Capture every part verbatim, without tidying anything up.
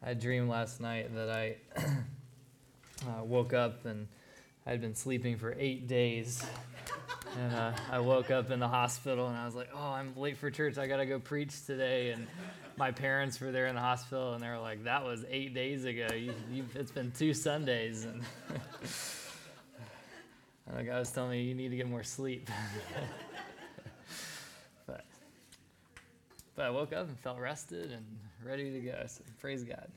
I dreamed last night that I uh, woke up and I'd been sleeping for eight days. And uh, I woke up in the hospital and I was like, oh, I'm late for church. I got to go preach today. And my parents were there in the hospital and they were like, that was eight days ago. You, you've, it's been two Sundays. And, and the guy was telling me, you need to get more sleep. but, but I woke up and felt rested and ready to go. So praise God.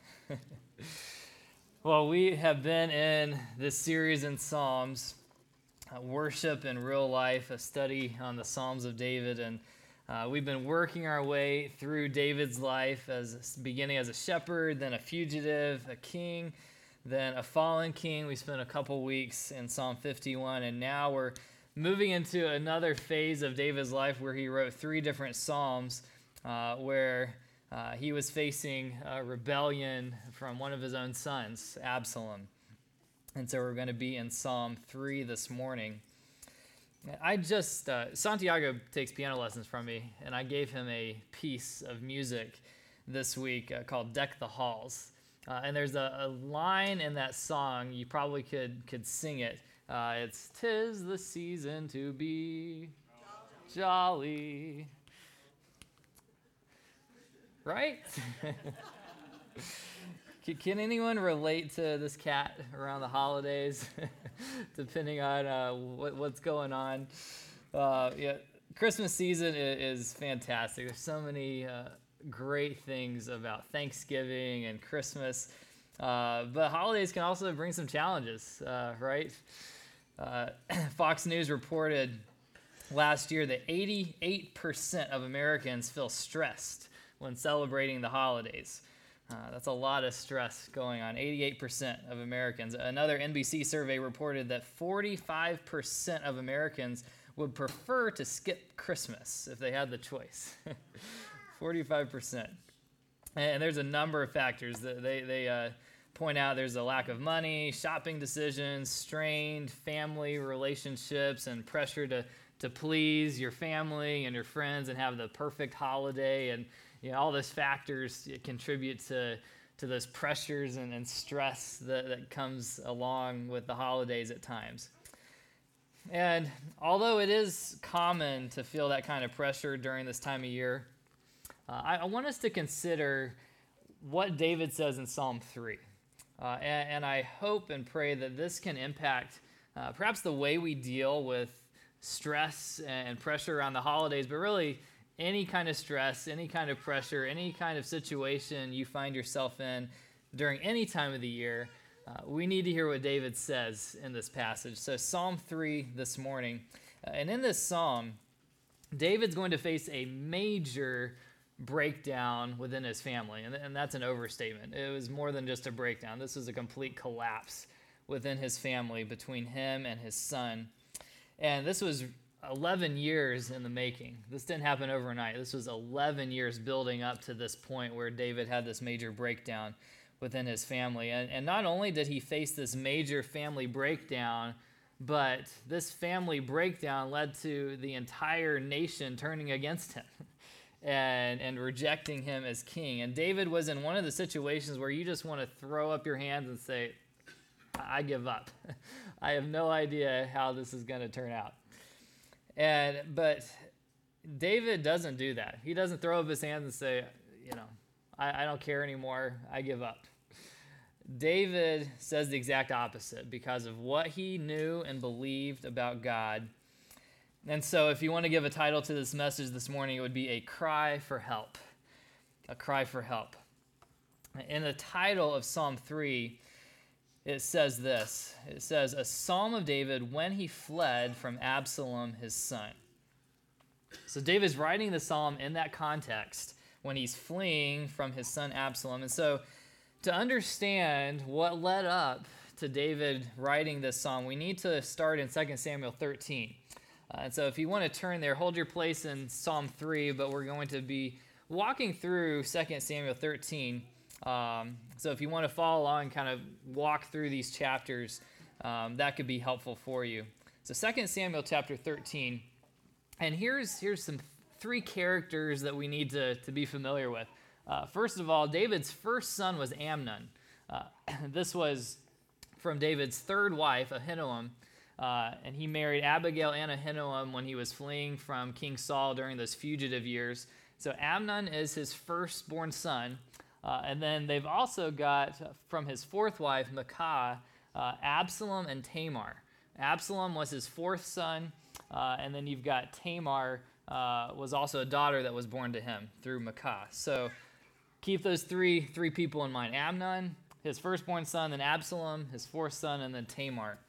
Well, we have been in this series in Psalms, uh, Worship in Real Life, a study on the Psalms of David. And uh, we've been working our way through David's life, as beginning as a shepherd, then a fugitive, a king, then a fallen king. We spent a couple weeks in Psalm fifty-one, and now we're moving into another phase of David's life where he wrote three different Psalms uh, where Uh, he was facing a rebellion from one of his own sons, Absalom. And so we're going to be in Psalm three this morning. I just, uh, Santiago takes piano lessons from me, and I gave him a piece of music this week uh, called Deck the Halls. Uh, and there's a, a line in that song, you probably could, could sing it. Uh, it's, "'Tis the season to be jolly." Right? Can anyone relate to this cat around the holidays, depending on uh, what, what's going on? Uh, yeah, Christmas season is, is fantastic. There's so many uh, great things about Thanksgiving and Christmas, uh, but holidays can also bring some challenges, uh, right? Uh, Fox News reported last year that eighty-eight percent of Americans feel stressed when celebrating the holidays. Uh, that's a lot of stress going on, eighty-eight percent of Americans. Another N B C survey reported that forty-five percent of Americans would prefer to skip Christmas if they had the choice. forty-five percent. And there's a number of factors that they, they uh, point out. There's a lack of money, shopping decisions, strained family relationships, and pressure to, to please your family and your friends and have the perfect holiday. And you know, all those factors contribute to, to those pressures and, and stress that, that comes along with the holidays at times. And although it is common to feel that kind of pressure during this time of year, uh, I, I want us to consider what David says in Psalm three. Uh, and, and I hope and pray that this can impact uh, perhaps the way we deal with stress and pressure around the holidays, but really any kind of stress, any kind of pressure, any kind of situation you find yourself in during any time of the year, uh, we need to hear what David says in this passage. So Psalm three this morning, uh, and in this psalm, David's going to face a major breakdown within his family, and, and that's an overstatement. It was more than just a breakdown. This was a complete collapse within his family between him and his son. And this was eleven years in the making. This didn't happen overnight. This was eleven years building up to this point where David had this major breakdown within his family. And, and not only did he face this major family breakdown, but this family breakdown led to the entire nation turning against him and, and rejecting him as king. And David was in one of the situations where you just want to throw up your hands and say, I give up. I have no idea how this is going to turn out. And but David doesn't do that. He doesn't throw up his hands and say, you know, I, I don't care anymore. I give up. David says the exact opposite because of what he knew and believed about God. And so if you want to give a title to this message this morning, it would be A Cry for Help. A Cry for Help. In the title of Psalm three, it says this. It says, a psalm of David when he fled from Absalom, his son. So David's writing the psalm in that context when he's fleeing from his son Absalom. And so to understand what led up to David writing this psalm, we need to start in Second Samuel thirteen. Uh, and so if you want to turn there, hold your place in Psalm three, but we're going to be walking through Second Samuel thirteen. Um, so if you want to follow along and kind of walk through these chapters, um, that could be helpful for you. So Second Samuel chapter thirteen, and here's here's some three characters that we need to, to be familiar with. Uh, first of all, David's first son was Amnon. Uh, this was from David's third wife, Ahinoam, uh, and he married Abigail and Ahinoam when he was fleeing from King Saul during those fugitive years. So Amnon is his firstborn son, uh, and then they've also got uh, from his fourth wife, Maacah, uh, Absalom and Tamar. Absalom was his fourth son, uh, and then you've got Tamar uh, was also a daughter that was born to him through Maacah. So keep those three three people in mind: Amnon, his firstborn son, then Absalom, his fourth son, and then Tamar.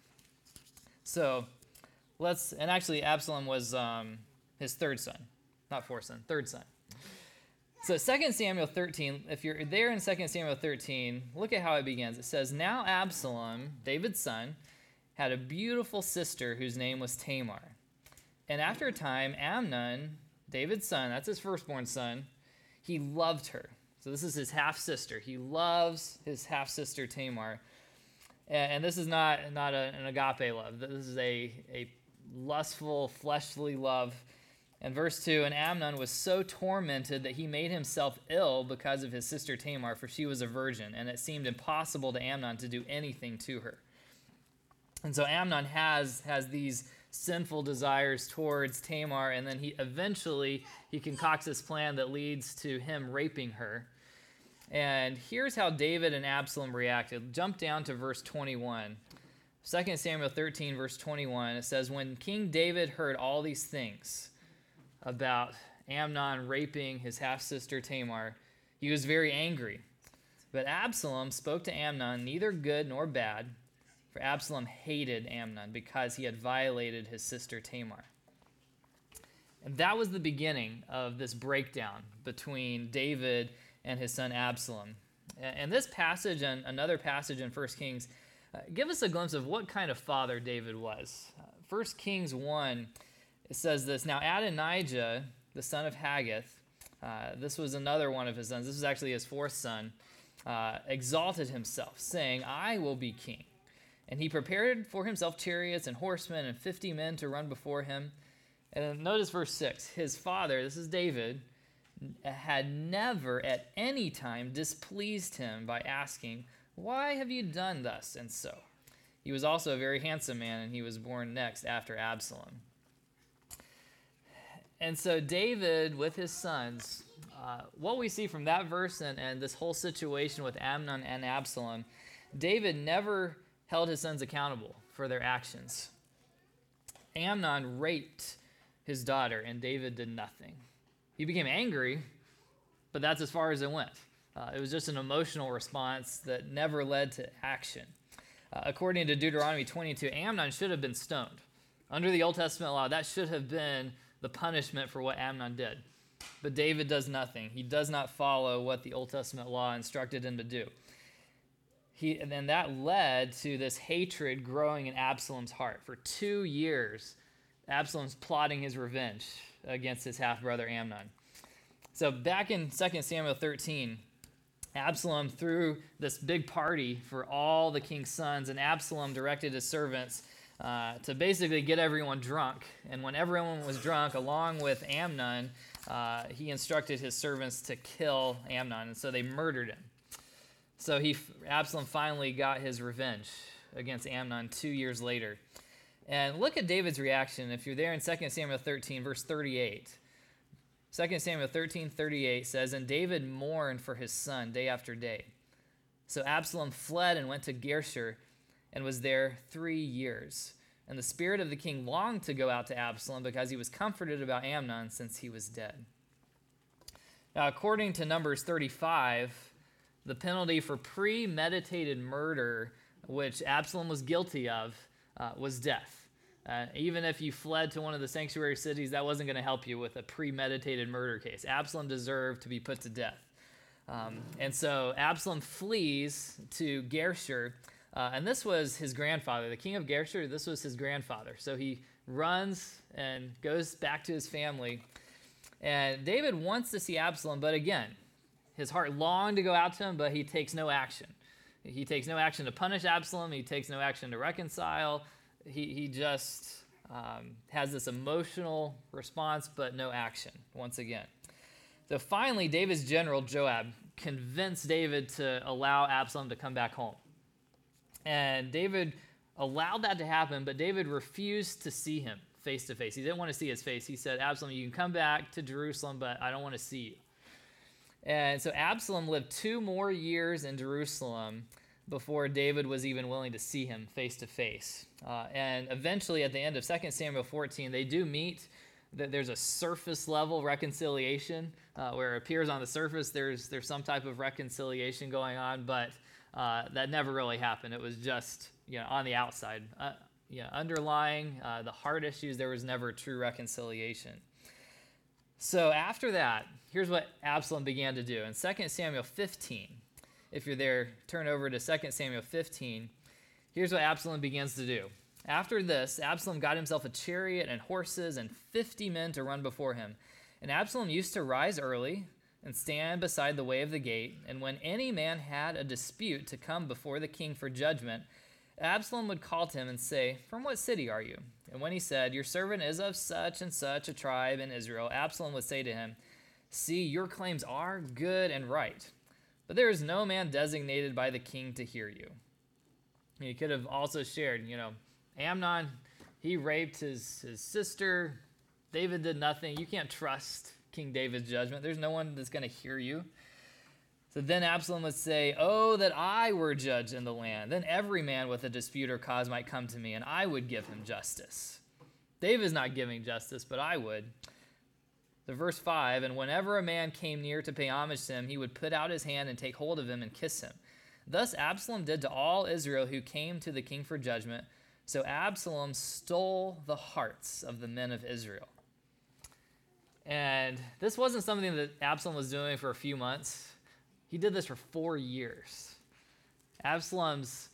So let's, and actually Absalom was um, his third son, not fourth son, third son. So Second Samuel thirteen, if you're there in Second Samuel thirteen, look at how it begins. It says, "Now Absalom, David's son, had a beautiful sister whose name was Tamar. And after a time, Amnon, David's son, that's his firstborn son, he loved her." So this is his half-sister. He loves his half-sister Tamar. And, and this is not, not a, an agape love. This is a, a lustful, fleshly love. And verse two, "And Amnon was so tormented that he made himself ill because of his sister Tamar, for she was a virgin, and it seemed impossible to Amnon to do anything to her." And so Amnon has, has these sinful desires towards Tamar, and then he eventually he concocts this plan that leads to him raping her. And here's how David and Absalom reacted. Jump down to verse twenty-one. Second Samuel thirteen, verse twenty-one, it says, "When King David heard all these things about Amnon raping his half-sister Tamar, he was very angry. But Absalom spoke to Amnon neither good nor bad, for Absalom hated Amnon because he had violated his sister Tamar." And that was the beginning of this breakdown between David and his son Absalom. And this passage and another passage in First Kings uh, give us a glimpse of what kind of father David was. Uh, First Kings one, it says this, "Now Adonijah, the son of Haggith," uh, this was another one of his sons, this was actually his fourth son, uh, "exalted himself, saying, 'I will be king.' And he prepared for himself chariots and horsemen and fifty men to run before him." And then notice verse six. "His father," this is David, "had never at any time displeased him by asking, 'Why have you done thus and so?' He was also a very handsome man, and he was born next after Absalom." And so David, with his sons, uh, what we see from that verse and, and this whole situation with Amnon and Absalom, David never held his sons accountable for their actions. Amnon raped his daughter, and David did nothing. He became angry, but that's as far as it went. Uh, it was just an emotional response that never led to action. Uh, according to Deuteronomy twenty-two, Amnon should have been stoned. Under the Old Testament law, that should have been the punishment for what Amnon did. But David does nothing. He does not follow what the Old Testament law instructed him to do. He, and then that led to this hatred growing in Absalom's heart. For two years, Absalom's plotting his revenge against his half-brother Amnon. So back in Second Samuel thirteen, Absalom threw this big party for all the king's sons, and Absalom directed his servants uh, to basically get everyone drunk. And when everyone was drunk, along with Amnon, uh, he instructed his servants to kill Amnon, and so they murdered him. So he, Absalom finally got his revenge against Amnon two years later. And look at David's reaction. If you're there in Second Samuel thirteen, verse thirty-eight. Second Samuel thirteen, thirty-eight says, "And David mourned for his son day after day. So Absalom fled and went to Geshur and was there three years. And the spirit of the king longed to go out to Absalom because he was comforted about Amnon since he was dead." Now, according to Numbers thirty-five, the penalty for premeditated murder, which Absalom was guilty of, uh, was death. Uh, even if you fled to one of the sanctuary cities, that wasn't going to help you with a premeditated murder case. Absalom deserved to be put to death. Um, and so Absalom flees to Geshur, uh, and this was his grandfather. The king of Geshur, this was his grandfather. So he runs and goes back to his family. And David wants to see Absalom, but again, his heart longed to go out to him, but he takes no action. He takes no action to punish Absalom. He takes no action to reconcile. He, he just um, has this emotional response, but no action, once again. So finally, David's general, Joab, convinced David to allow Absalom to come back home. And David allowed that to happen, but David refused to see him face to face. He didn't want to see his face. He said, Absalom, you can come back to Jerusalem, but I don't want to see you. And so Absalom lived two more years in Jerusalem before David was even willing to see him face to face. Uh, and eventually, at the end of Second Samuel fourteen, they do meet. There's a surface level reconciliation uh, where it appears on the surface there's there's some type of reconciliation going on, but uh, that never really happened. It was just, you know, on the outside. Uh, you know, underlying uh, the heart issues, there was never true reconciliation. So after that, here's what Absalom began to do. In Second Samuel fifteen, if you're there, turn over to Second Samuel fifteen. Here's what Absalom begins to do. After this, Absalom got himself a chariot and horses and fifty men to run before him. And Absalom used to rise early and stand beside the way of the gate. And when any man had a dispute to come before the king for judgment, Absalom would call to him and say, "From what city are you?" And when he said, "Your servant is of such and such a tribe in Israel," Absalom would say to him, "See, your claims are good and right, but there is no man designated by the king to hear you." He could have also shared, you know, Amnon, he raped his, his sister. David did nothing. You can't trust King David's judgment. There's no one that's going to hear you. So then Absalom would say, "Oh, that I were judge in the land. Then every man with a dispute or cause might come to me, and I would give him justice." David's not giving justice, but I would. So verse five, "And whenever a man came near to pay homage to him, he would put out his hand and take hold of him and kiss him. Thus Absalom did to all Israel who came to the king for judgment. So Absalom stole the hearts of the men of Israel." And this wasn't something that Absalom was doing for a few months. He did this for four years. Absalom's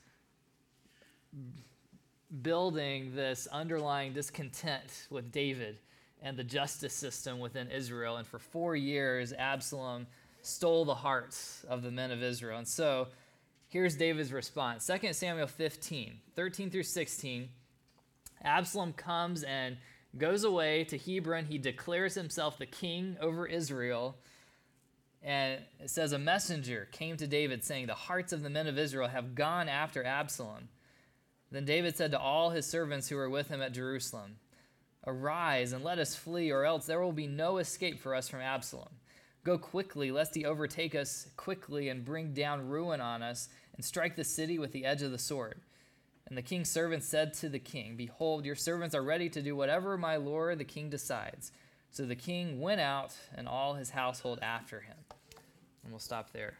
building this underlying discontent with David and the justice system within Israel. And for four years, Absalom stole the hearts of the men of Israel. And so here's David's response. Second Samuel fifteen, thirteen through sixteen. Absalom comes and goes away to Hebron. He declares himself the king over Israel. And it says, "A messenger came to David saying, 'The hearts of the men of Israel have gone after Absalom.' Then David said to all his servants who were with him at Jerusalem, 'Arise and let us flee, or else there will be no escape for us from Absalom. Go quickly, lest he overtake us quickly and bring down ruin on us and strike the city with the edge of the sword.' And the king's servants said to the king, 'Behold, your servants are ready to do whatever my lord the king decides.' So the king went out and all his household after him." And we'll stop there.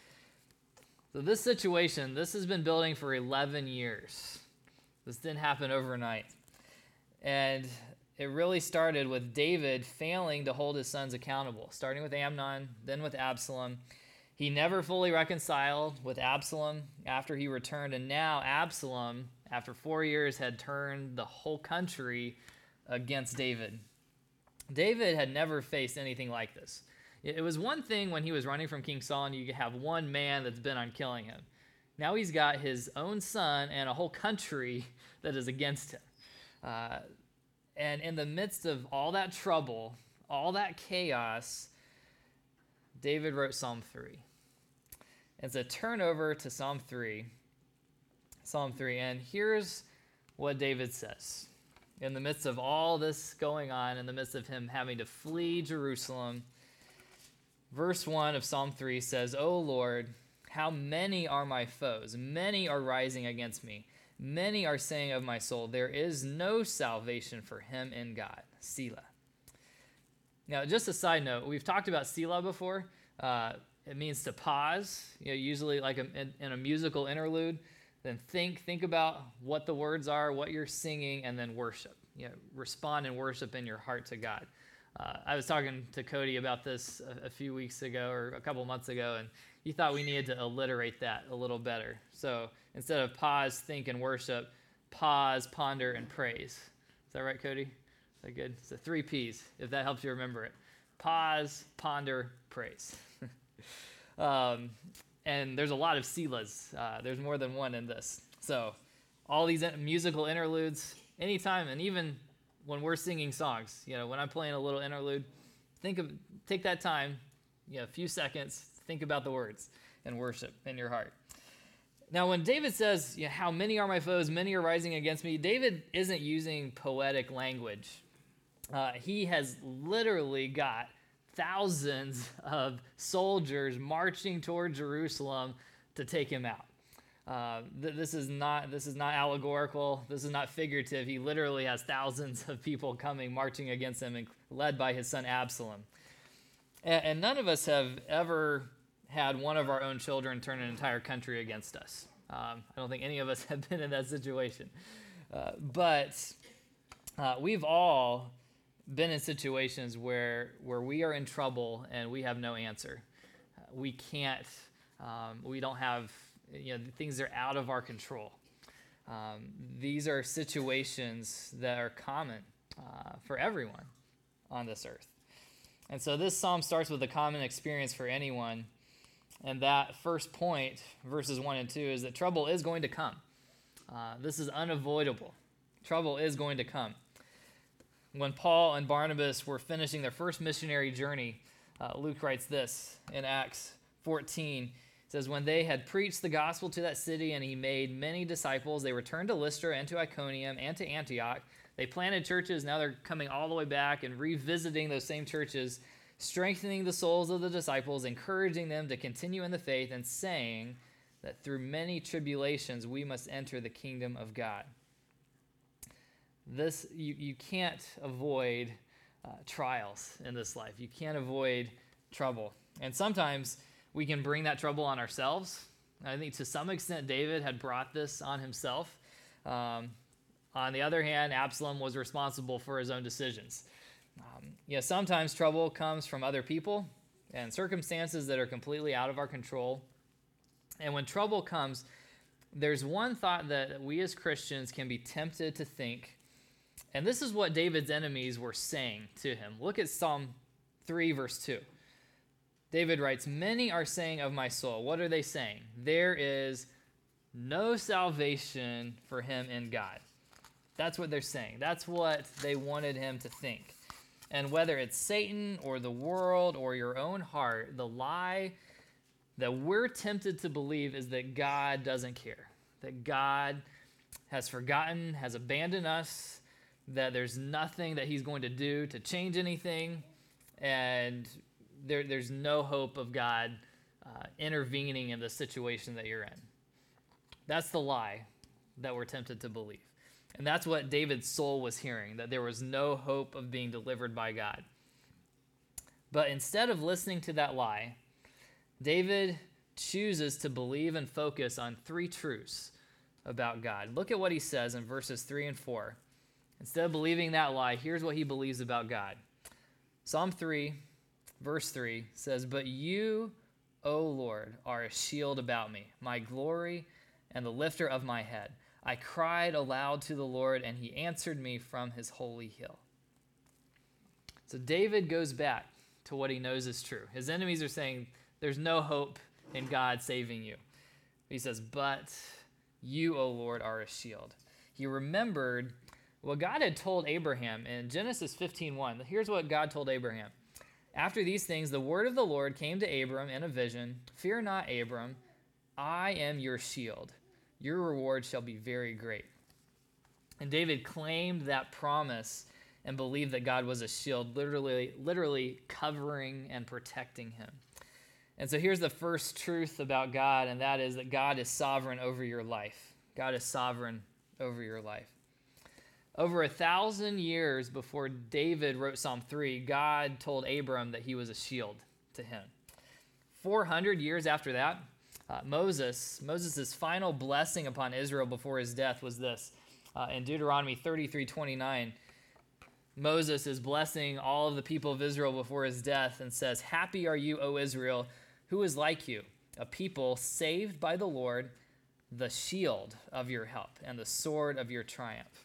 So this situation, this has been building for eleven years. This didn't happen overnight. And it really started with David failing to hold his sons accountable, starting with Amnon, then with Absalom. He never fully reconciled with Absalom after he returned, and now Absalom, after four years, had turned the whole country against David. David had never faced anything like this. It was one thing when he was running from King Saul and you have one man that's bent on killing him. Now he's got his own son and a whole country that is against him. Uh, and in the midst of all that trouble, all that chaos, David wrote Psalm three. And so turn over to Psalm three. Psalm three, and here's what David says. In the midst of all this going on, in the midst of him having to flee Jerusalem, verse one of Psalm three says, "O Lord, how many are my foes? Many are rising against me. Many are saying of my soul, there is no salvation for him in God." Selah. Now, just a side note, we've talked about Selah before. Uh, it means to pause, you know, usually like a, in, in a musical interlude. Then think, think about what the words are, what you're singing, and then worship. You know, respond and worship in your heart to God. Uh, I was talking to Cody about this a, a few weeks ago or a couple months ago, and he thought we needed to alliterate that a little better. So instead of pause, think, and worship, pause, ponder, and praise. Is that right, Cody? Is that good? So three P's, if that helps you remember it. Pause, ponder, praise. um, and there's a lot of Selahs. Uh, there's more than one in this. So all these musical interludes, anytime, and even when we're singing songs, you know, when I'm playing a little interlude, think of, take that time, you know, a few seconds, think about the words and worship in your heart. Now, when David says, you know, how many are my foes, many are rising against me, David isn't using poetic language. Uh, he has literally got thousands of soldiers marching toward Jerusalem to take him out. Uh, th- this is not this is not allegorical. This is not figurative. He literally has thousands of people coming, marching against him, and led by his son Absalom. And, and none of us have ever had one of our own children turn an entire country against us. Um, I don't think any of us have been in that situation. Uh, but uh, we've all been in situations where where we are in trouble and we have no answer. Uh, we can't, um, we don't have, you know, things are out of our control. Um, these are situations that are common uh, for everyone on this earth. And so this psalm starts with a common experience for anyone. And that first point, verses one and two, is that trouble is going to come. Uh, this is unavoidable. Trouble is going to come. When Paul and Barnabas were finishing their first missionary journey, uh, Luke writes this in Acts fourteen. It says, when they had preached the gospel to that city and he made many disciples, they returned to Lystra and to Iconium and to Antioch. They planted churches. Now they're coming all the way back and revisiting those same churches, strengthening the souls of the disciples, encouraging them to continue in the faith, and saying that through many tribulations we must enter the kingdom of God. This you, you can't avoid uh, trials in this life. You can't avoid trouble. And sometimes we can bring that trouble on ourselves. I think to some extent David had brought this on himself. Um, on the other hand, Absalom was responsible for his own decisions. Um, yeah, sometimes trouble comes from other people and circumstances that are completely out of our control. And when trouble comes, there's one thought that we as Christians can be tempted to think, and this is what David's enemies were saying to him. Look at Psalm three, verse two. David writes, many are saying of my soul. What are they saying? There is no salvation for him in God. That's what they're saying. That's what they wanted him to think. And whether it's Satan or the world or your own heart, the lie that we're tempted to believe is that God doesn't care, that God has forgotten, has abandoned us, that there's nothing that he's going to do to change anything, and there, there's no hope of God uh, intervening in the situation that you're in. That's the lie that we're tempted to believe. And that's what David's soul was hearing, that there was no hope of being delivered by God. But instead of listening to that lie, David chooses to believe and focus on three truths about God. Look at what he says in verses three and four. Instead of believing that lie, here's what he believes about God. Psalm three, verse three says, but you, O Lord, are a shield about me, my glory and the lifter of my head. I cried aloud to the Lord, and he answered me from his holy hill. So David goes back to what he knows is true. His enemies are saying, there's no hope in God saving you. He says, but you, O Lord, are a shield. He remembered what God had told Abraham in Genesis fifteen one. Here's what God told Abraham. After these things, the word of the Lord came to Abram in a vision. Fear not, Abram, I am your shield. Your reward shall be very great. And David claimed that promise and believed that God was a shield, literally, literally covering and protecting him. And so here's the first truth about God, and that is that God is sovereign over your life. God is sovereign over your life. Over a thousand years before David wrote Psalm three, God told Abram that he was a shield to him. four hundred years after that, Uh, Moses, Moses' final blessing upon Israel before his death was this. Uh, in Deuteronomy thirty-three twenty-nine, Moses is blessing all of the people of Israel before his death and says, happy are you, O Israel, who is like you, a people saved by the Lord, the shield of your help and the sword of your triumph.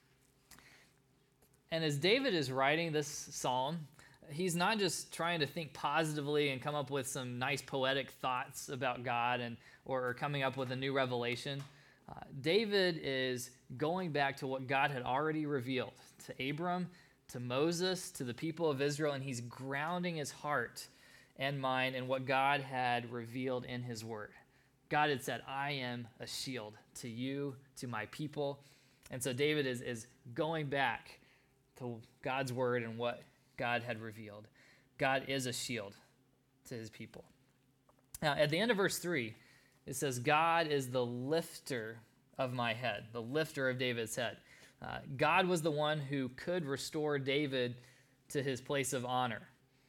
And as David is writing this psalm, he's not just trying to think positively and come up with some nice poetic thoughts about God and or, or coming up with a new revelation. Uh, David is going back to what God had already revealed to Abram, to Moses, to the people of Israel, and he's grounding his heart and mind in what God had revealed in his word. God had said, I am a shield to you, to my people. And so David is, is going back to God's word and what God had revealed. God is a shield to his people. Now, at the end of verse three, it says, God is the lifter of my head, the lifter of David's head. Uh, God was the one who could restore David to his place of honor.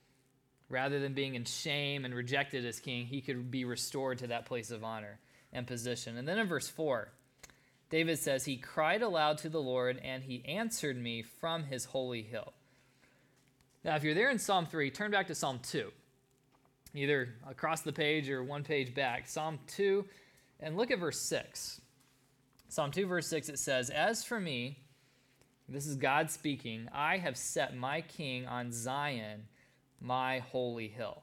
Rather than being in shame and rejected as king, he could be restored to that place of honor and position. And then in verse four, David says, he cried aloud to the Lord, and he answered me from his holy hill. Now, if you're there in Psalm three, turn back to Psalm two, either across the page or one page back. Psalm two, and look at verse six. Psalm two, verse six, it says, as for me, this is God speaking, I have set my king on Zion, my holy hill.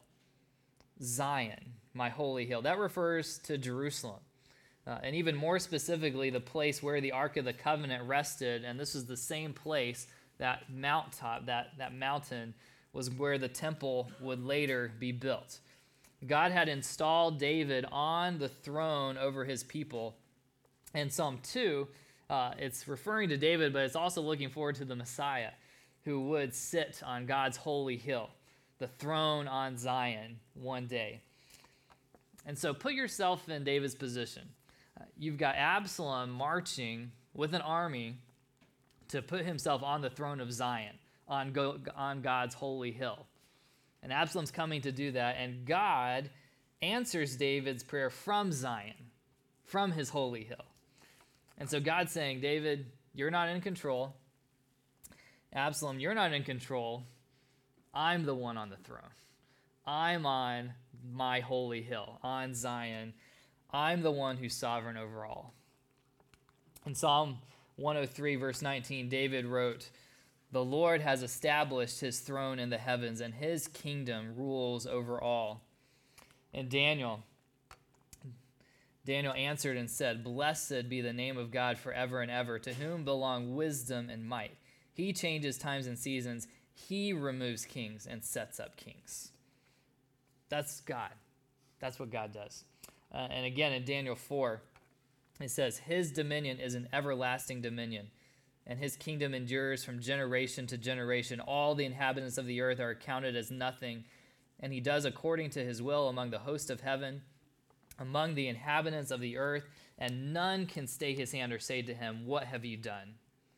Zion, my holy hill. That refers to Jerusalem. Uh, and even more specifically, the place where the Ark of the Covenant rested. And this is the same place, that mountaintop, that, that mountain was where the temple would later be built. God had installed David on the throne over his people. In Psalm two, uh, it's referring to David, but it's also looking forward to the Messiah who would sit on God's holy hill, the throne on Zion one day. And so put yourself in David's position. Uh, you've got Absalom marching with an army to put himself on the throne of Zion, on, go, on God's holy hill. And Absalom's coming to do that, and God answers David's prayer from Zion, from his holy hill. And so God's saying, David, you're not in control. Absalom, you're not in control. I'm the one on the throne. I'm on my holy hill, on Zion. I'm the one who's sovereign over all. In Psalm one oh three, verse nineteen, David wrote, the Lord has established his throne in the heavens, and his kingdom rules over all. And Daniel, Daniel answered and said, blessed be the name of God forever and ever, to whom belong wisdom and might. He changes times and seasons. He removes kings and sets up kings. That's God. That's what God does. Uh, and again, in Daniel four, it says, his dominion is an everlasting dominion, and his kingdom endures from generation to generation. All the inhabitants of the earth are counted as nothing, and he does according to his will among the host of heaven, among the inhabitants of the earth, and none can stay his hand or say to him, what have you done?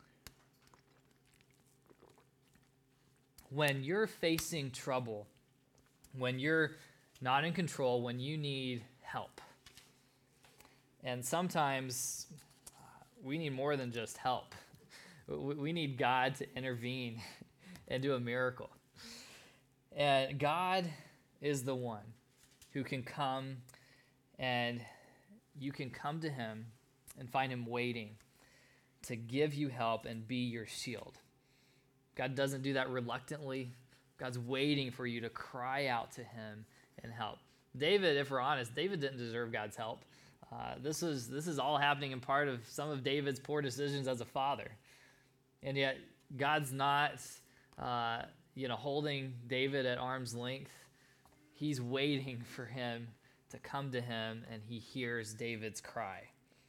When you're facing trouble, when you're not in control, when you need help, and sometimes we need more than just help. We need God to intervene and do a miracle. And God is the one who can come, and you can come to him and find him waiting to give you help and be your shield. God doesn't do that reluctantly. God's waiting for you to cry out to him and help. David, if we're honest, David didn't deserve God's help. Uh, this is this is all happening in part of some of David's poor decisions as a father. And yet, God's not, uh, you know, holding David at arm's length. He's waiting for him to come to him, and he hears David's cry.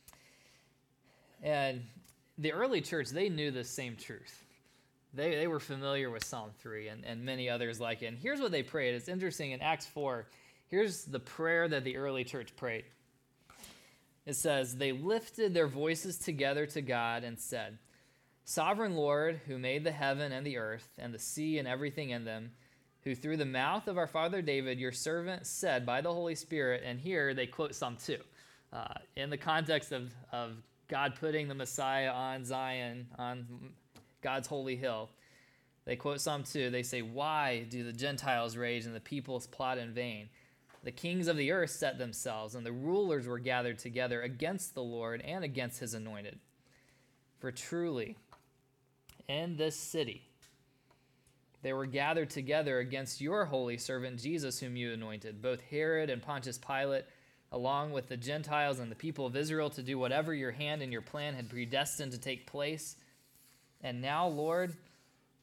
And the early church, they knew this same truth. They they were familiar with Psalm three and, and many others like it. And here's what they prayed. It's interesting, in Acts four, here's the prayer that the early church prayed. It says, they lifted their voices together to God and said, Sovereign Lord, who made the heaven and the earth and the sea and everything in them, who through the mouth of our father David, your servant, said by the Holy Spirit, and here they quote Psalm two, uh, in the context of, of God putting the Messiah on Zion, on God's holy hill. They quote Psalm two. They say, why do the Gentiles rage and the peoples plot in vain? The kings of the earth set themselves, and the rulers were gathered together against the Lord and against his anointed. For truly, in this city, they were gathered together against your holy servant Jesus, whom you anointed, both Herod and Pontius Pilate, along with the Gentiles and the people of Israel, to do whatever your hand and your plan had predestined to take place. And now, Lord,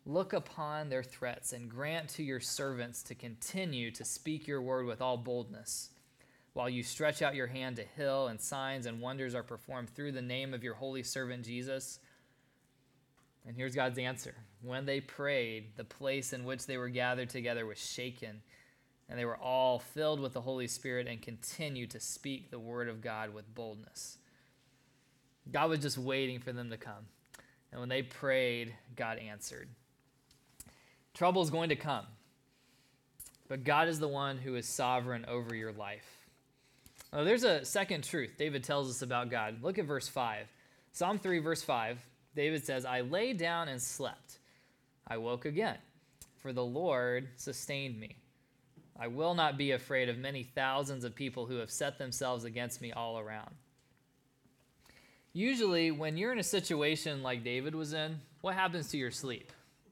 Look upon their threats and grant to your servants to continue to speak your word with all boldness, while you stretch out your hand to heal, and signs and wonders are performed through the name of your holy servant Jesus." And here's God's answer. When they prayed, the place in which they were gathered together was shaken, and they were all filled with the Holy Spirit and continued to speak the word of God with boldness. God was just waiting for them to come. And when they prayed, God answered. Trouble is going to come, but God is the one who is sovereign over your life. Now, there's a second truth David tells us about God. Look at verse five. Psalm three, verse five, David says, "I lay down and slept. I woke again, for the Lord sustained me. I will not be afraid of many thousands of people who have set themselves against me all around." Usually, when you're in a situation like David was in, what happens to your sleep?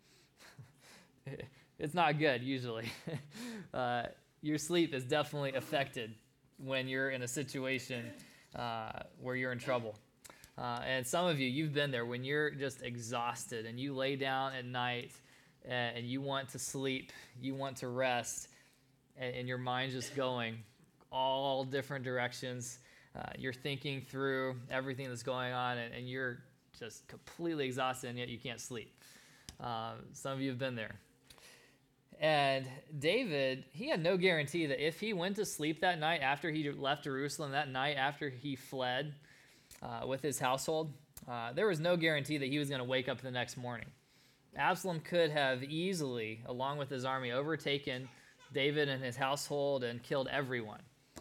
It's not good, usually. uh, your sleep is definitely affected when you're in a situation uh, where you're in trouble. Uh, and some of you, you've been there when you're just exhausted and you lay down at night and, and you want to sleep, you want to rest, and, and your mind's just going all different directions. Uh, you're thinking through everything that's going on, and, and you're just completely exhausted, and yet you can't sleep. Uh, some of you have been there. And David, he had no guarantee that if he went to sleep that night after he left Jerusalem, that night after he fled uh, with his household, uh, there was no guarantee that he was going to wake up the next morning. Absalom could have easily, along with his army, overtaken David and his household and killed everyone.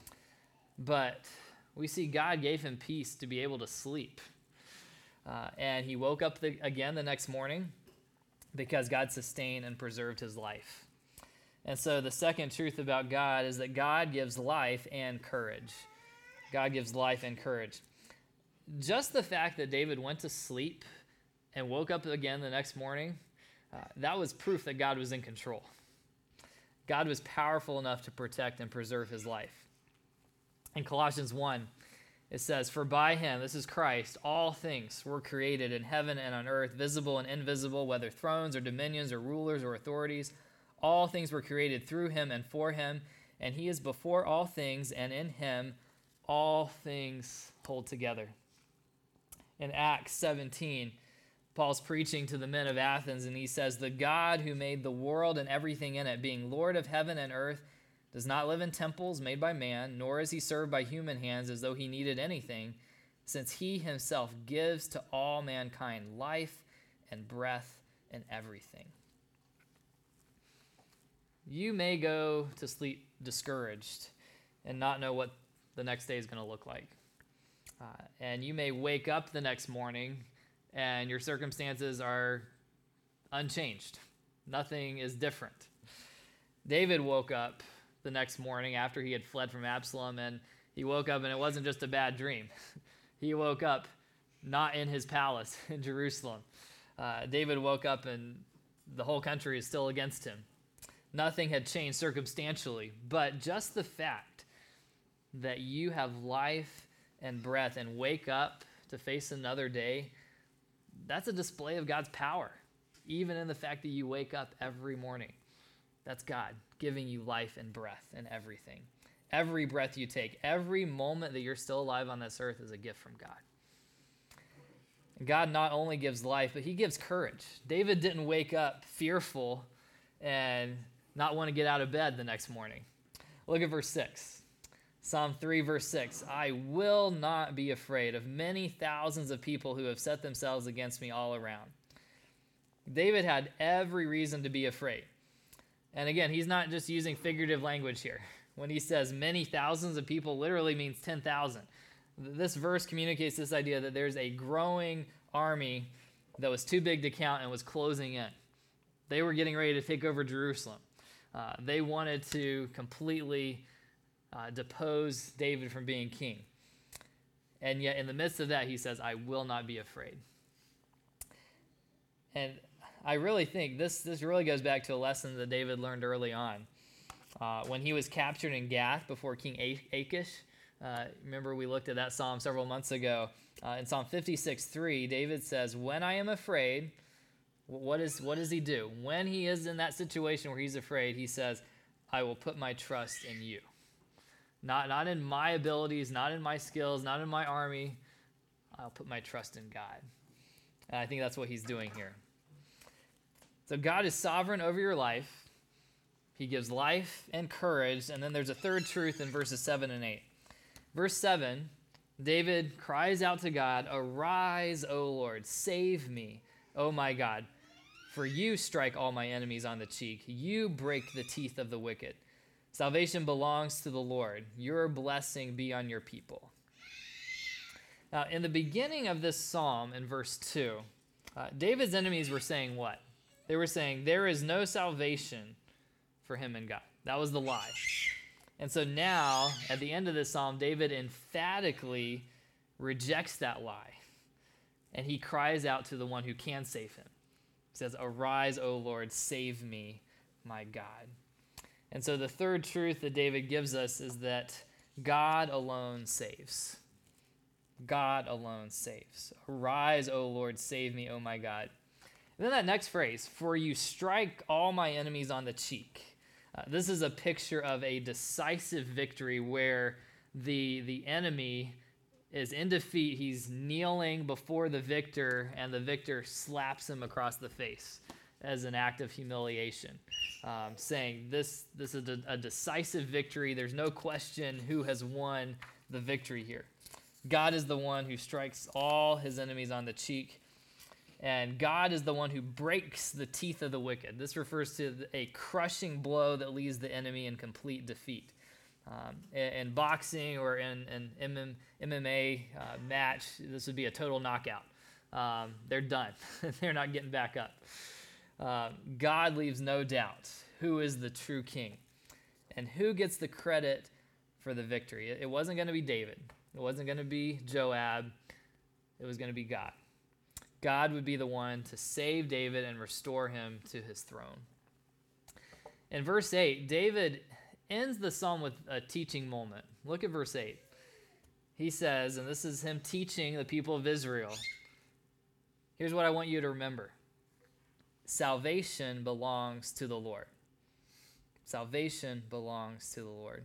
But we see God gave him peace to be able to sleep. Uh, and he woke up the, again the next morning because God sustained and preserved his life. And so the second truth about God is that God gives life and courage. God gives life and courage. Just the fact that David went to sleep and woke up again the next morning, uh, that was proof that God was in control. God was powerful enough to protect and preserve his life. In Colossians one, it says, "For by him," this is Christ, "all things were created in heaven and on earth, visible and invisible, whether thrones or dominions or rulers or authorities. All things were created through him and for him, and he is before all things, and in him all things hold together." In Acts seventeen, Paul's preaching to the men of Athens, and he says, "The God who made the world and everything in it, being Lord of heaven and earth, does not live in temples made by man, nor is he served by human hands as though he needed anything, since he himself gives to all mankind life and breath and everything." You may go to sleep discouraged and not know what the next day is going to look like. Uh, and you may wake up the next morning and your circumstances are unchanged. Nothing is different. David woke up the next morning after he had fled from Absalom, and he woke up and it wasn't just a bad dream. He woke up not in his palace in Jerusalem. Uh, David woke up and the whole country is still against him. Nothing had changed circumstantially, but just the fact that you have life and breath and wake up to face another day, that's a display of God's power, even in the fact that you wake up every morning. That's God giving you life and breath and everything. Every breath you take, every moment that you're still alive on this earth is a gift from God. And God not only gives life, but he gives courage. David didn't wake up fearful and not want to get out of bed the next morning. Look at verse six. Psalm three, verse six. "I will not be afraid of many thousands of people who have set themselves against me all around." David had every reason to be afraid. And again, he's not just using figurative language here. When he says many thousands of people, literally means ten thousand. This verse communicates this idea that there's a growing army that was too big to count and was closing in. They were getting ready to take over Jerusalem. Uh, they wanted to completely uh, depose David from being king. And yet in the midst of that, he says, "I will not be afraid." And I really think this, this really goes back to a lesson that David learned early on. Uh, when he was captured in Gath before King Achish, uh, remember we looked at that psalm several months ago. Uh, in Psalm fifty-six three, David says, "When I am afraid, What, is, what does he do? When he is in that situation where he's afraid, he says, I will put my trust in you. Not, not in my abilities, not in my skills, not in my army. I'll put my trust in God. And I think that's what he's doing here. So God is sovereign over your life. He gives life and courage. And then there's a third truth in verses seven and eight. Verse seven, David cries out to God, "Arise, O Lord, save me, O my God. For you strike all my enemies on the cheek. You break the teeth of the wicked. Salvation belongs to the Lord. Your blessing be on your people." Now, in the beginning of this psalm, in verse two, uh, David's enemies were saying what? They were saying, there is no salvation for him and God. That was the lie. And so now, at the end of this psalm, David emphatically rejects that lie. And he cries out to the one who can save him. He says, "Arise, O Lord, save me, my God." And so the third truth that David gives us is that God alone saves. God alone saves. "Arise, O Lord, save me, O my God." And then that next phrase, "For you strike all my enemies on the cheek." Uh, this is a picture of a decisive victory where the, the enemy is in defeat. He's kneeling before the victor, and the victor slaps him across the face as an act of humiliation, um, saying this, this is a, a decisive victory. There's no question who has won the victory here. God is the one who strikes all his enemies on the cheek, and God is the one who breaks the teeth of the wicked. This refers to a crushing blow that leaves the enemy in complete defeat. Um, in, in boxing or in an M M A uh, match, this would be a total knockout. Um, they're done. They're not getting back up. Uh, God leaves no doubt who is the true king and who gets the credit for the victory. It, it wasn't going to be David. It wasn't going to be Joab. It was going to be God. God would be the one to save David and restore him to his throne. In verse eight, David ends the psalm with a teaching moment. Look at verse eight. He says, and this is him teaching the people of Israel, here's what I want you to remember. Salvation belongs to the Lord. Salvation belongs to the Lord.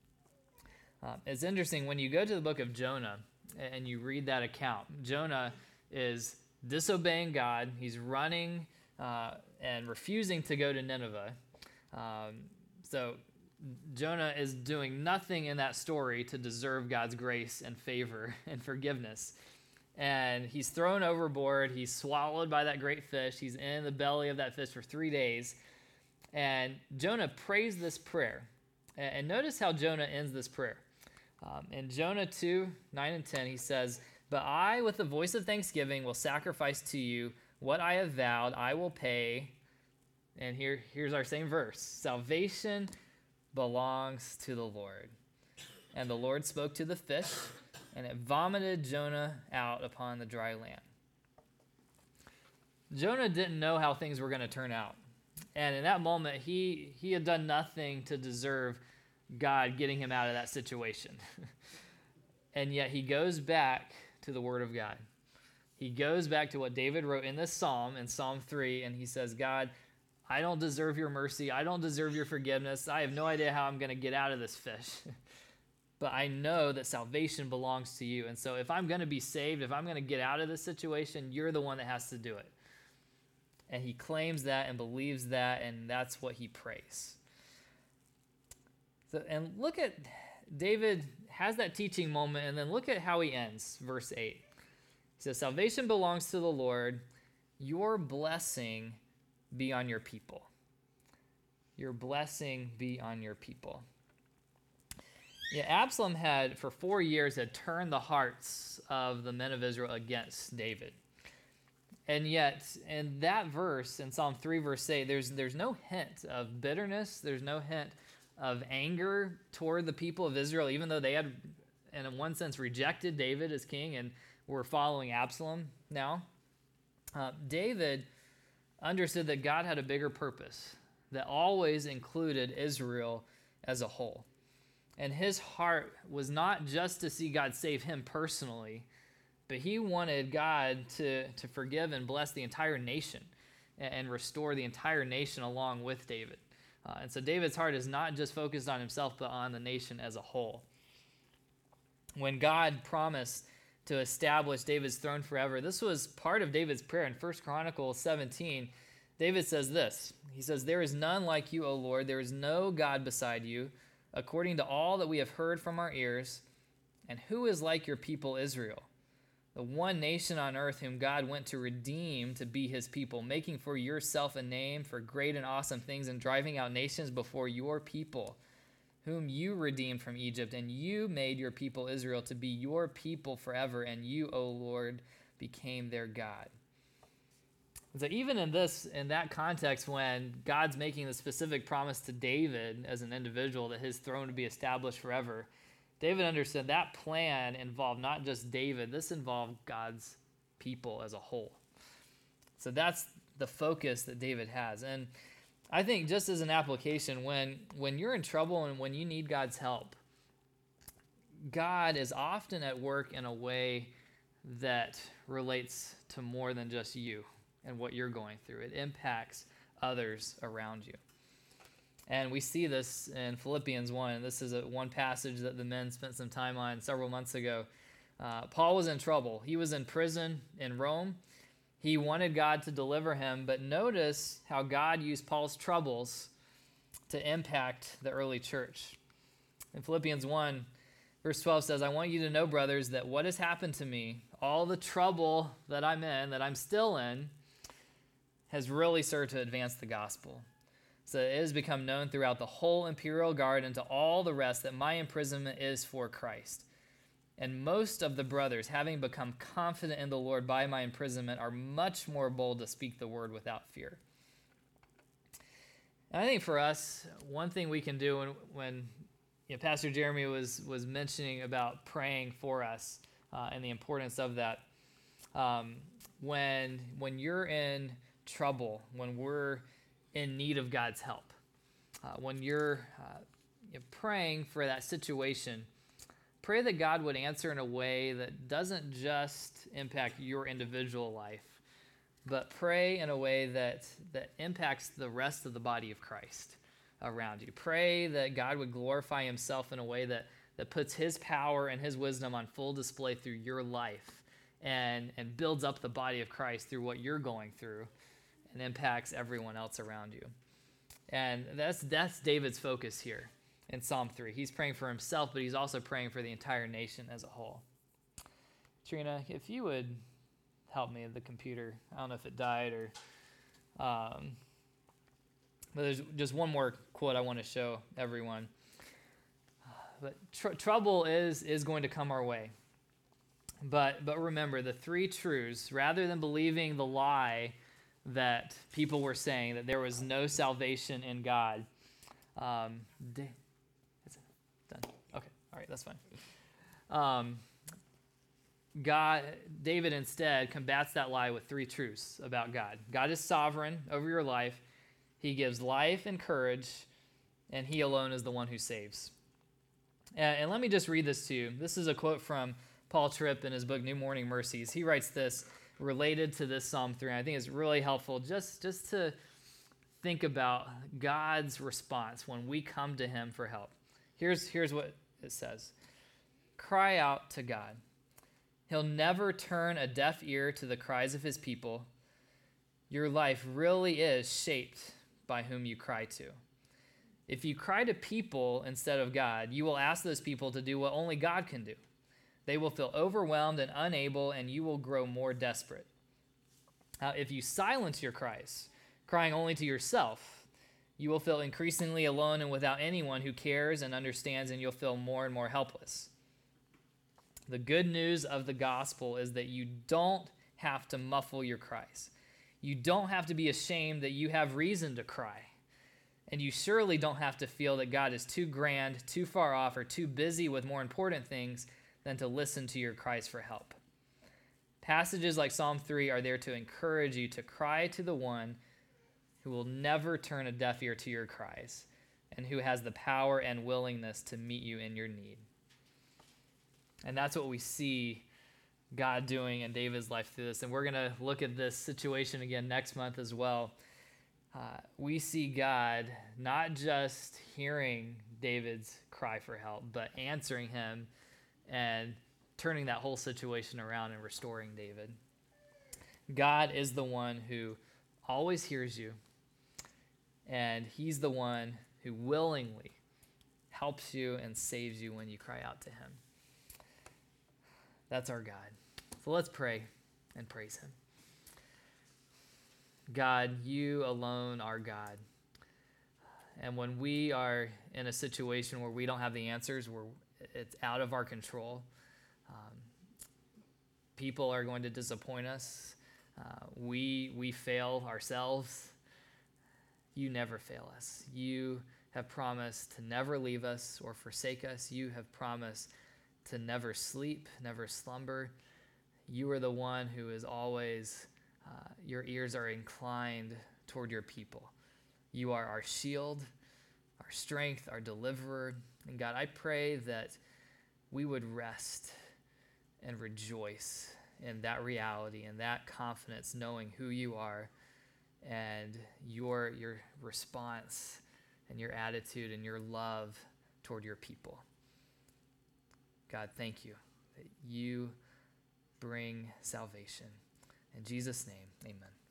Um, it's interesting, when you go to the book of Jonah and you read that account, Jonah is disobeying God. He's running uh, and refusing to go to Nineveh. Um, so Jonah is doing nothing in that story to deserve God's grace and favor and forgiveness. And he's thrown overboard. He's swallowed by that great fish. He's in the belly of that fish for three days. And Jonah prays this prayer. And notice how Jonah ends this prayer. Um, in Jonah two, nine and ten, he says, "But I, with the voice of thanksgiving, will sacrifice to you what I have vowed. I will pay." And here, here's our same verse. "Salvation belongs to the Lord." And the Lord spoke to the fish, and it vomited Jonah out upon the dry land. Jonah didn't know how things were going to turn out. And in that moment, he, he had done nothing to deserve God getting him out of that situation. And yet he goes back to the Word of God. He goes back to what David wrote in this psalm, in Psalm three, and he says, "God, I don't deserve your mercy. I don't deserve your forgiveness. I have no idea how I'm going to get out of this fish. But I know that salvation belongs to you. And so if I'm going to be saved, if I'm going to get out of this situation, you're the one that has to do it." And he claims that and believes that, and that's what he prays. So, and look at, David has that teaching moment, and then look at how he ends, verse eight. He says, "Salvation belongs to the Lord. Your blessing be on your people." Your blessing be on your people. Yeah, Absalom had, for four years, had turned the hearts of the men of Israel against David. And yet, in that verse, in Psalm three, verse eight, there's, there's no hint of bitterness. There's no hint of anger toward the people of Israel, even though they had, in one sense, rejected David as king and were following Absalom now. Uh, David understood that God had a bigger purpose that always included Israel as a whole. And his heart was not just to see God save him personally, but he wanted God to, to forgive and bless the entire nation. and, and restore the entire nation along with David. Uh, and so David's heart is not just focused on himself, but on the nation as a whole. When God promised to establish David's throne forever, this was part of David's prayer. In First Chronicles seventeen, David says this. He says, "There is none like you, O Lord. There is no God beside you, according to all that we have heard from our ears. And who is like your people Israel, the one nation on earth whom God went to redeem to be his people, making for yourself a name for great and awesome things and driving out nations before your people, whom you redeemed from Egypt, and you made your people Israel to be your people forever, and you, O Lord, became their God." So even in this, in that context, when God's making the specific promise to David as an individual that his throne would be established forever, David understood that plan involved not just David, this involved God's people as a whole. So that's the focus that David has. And I think just as an application, when, when you're in trouble and when you need God's help, God is often at work in a way that relates to more than just you and what you're going through. It impacts others around you. And we see this in Philippians one. This is a, one passage that the men spent some time on several months ago. Uh, Paul was in trouble. He was in prison in Rome. He wanted God to deliver him, but notice how God used Paul's troubles to impact the early church. In Philippians one, verse twelve says, "I want you to know, brothers, that what has happened to me, all the trouble that I'm in, that I'm still in, has really served to advance the gospel. So it has become known throughout the whole imperial guard and to all the rest that my imprisonment is for Christ. And most of the brothers, having become confident in the Lord by my imprisonment, are much more bold to speak the word without fear." And I think for us, one thing we can do when, when you know, Pastor Jeremy was, was mentioning about praying for us uh, and the importance of that, um, when, when you're in trouble, when we're in need of God's help, uh, when you're, uh, you're praying for that situation, pray that God would answer in a way that doesn't just impact your individual life, but pray in a way that, that impacts the rest of the body of Christ around you. Pray that God would glorify himself in a way that, that puts his power and his wisdom on full display through your life and, and builds up the body of Christ through what you're going through and impacts everyone else around you. And that's that's David's focus here in Psalm three. He's praying for himself, but he's also praying for the entire nation as a whole. Trina, if you would help me with the computer. I don't know if it died or... Um, but there's just one more quote I want to show everyone. But tr- trouble is is going to come our way. But but remember, the three truths, rather than believing the lie that people were saying, that there was no salvation in God. Um, da- is it done? Okay, all right, that's fine. Um, God, David instead combats that lie with three truths about God. God is sovereign over your life. He gives life and courage, and he alone is the one who saves. And, and let me just read this to you. This is a quote from Paul Tripp in his book, New Morning Mercies. He writes this related to this Psalm three. And I think it's really helpful just, just to think about God's response when we come to him for help. Here's, here's what it says. Cry out to God. He'll never turn a deaf ear to the cries of his people. Your life really is shaped by whom you cry to. If you cry to people instead of God, you will ask those people to do what only God can do. They will feel overwhelmed and unable, and you will grow more desperate. Uh, if you silence your cries, crying only to yourself, you will feel increasingly alone and without anyone who cares and understands, and you'll feel more and more helpless. The good news of the gospel is that you don't have to muffle your cries. You don't have to be ashamed that you have reason to cry. And you surely don't have to feel that God is too grand, too far off, or too busy with more important things than to listen to your cries for help. Passages like Psalm three are there to encourage you to cry to the one who will never turn a deaf ear to your cries and who has the power and willingness to meet you in your need. And that's what we see God doing in David's life through this. And we're going to look at this situation again next month as well. Uh, we see God not just hearing David's cry for help, but answering him and turning that whole situation around and restoring David. God is the one who always hears you, and he's the one who willingly helps you and saves you when you cry out to him. That's our God. So let's pray and praise him. God, you alone are God. And when we are in a situation where we don't have the answers, where it's out of our control, um, people are going to disappoint us. Uh, we we fail ourselves. You never fail us. You have promised to never leave us or forsake us. You have promised to never sleep, never slumber. You are the one who is always, uh, your ears are inclined toward your people. You are our shield, our strength, our deliverer. And God, I pray that we would rest and rejoice in that reality and that confidence, knowing who you are and your your response and your attitude and your love toward your people. God, thank you that you bring salvation. In Jesus' name, amen.